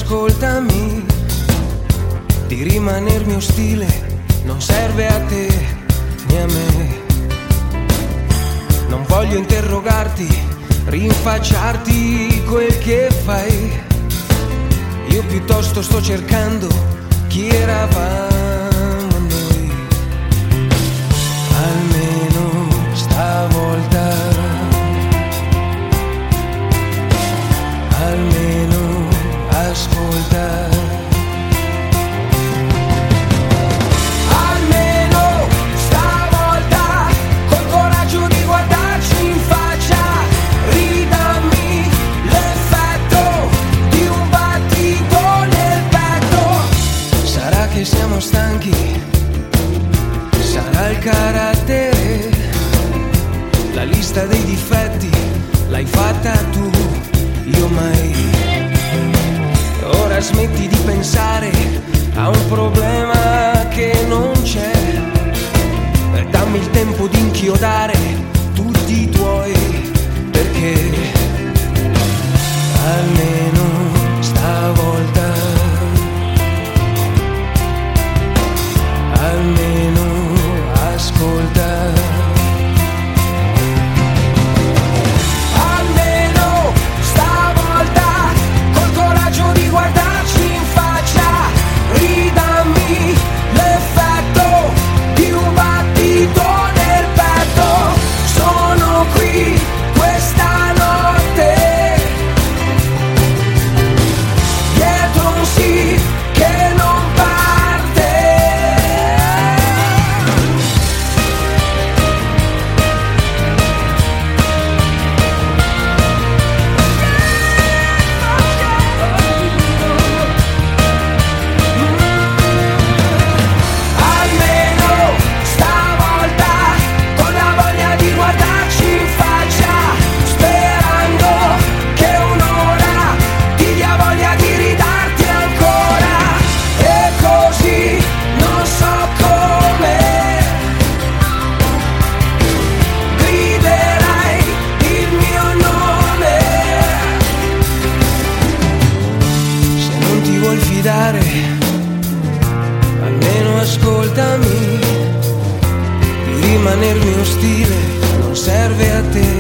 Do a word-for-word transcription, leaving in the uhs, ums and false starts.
ascoltami, di rimanermi ostile non serve a te né a me. Non voglio interrogarti, rinfacciarti quel che fai. Io piuttosto sto cercando chi eravamo noi. Almeno stavolta, almeno ascolta. Almeno stavolta, col coraggio di guardarci in faccia, ridammi l'effetto di un battito nel petto. Sarà che siamo stanchi, sarà il carattere, la lista dei difetti l'hai fatta tu, io mai. Ora smetti di pensare a un problema che non c'è, e dammi il tempo di inchiodare tutti i tuoi perché. Almeno stavolta, almeno ascolta. Guardarci in faccia, ridammi l'effetto di un battito nel petto. Sono qui questa notte, dietro un sì che non parte. Almeno ascoltami, di rimanermi ostile non serve a te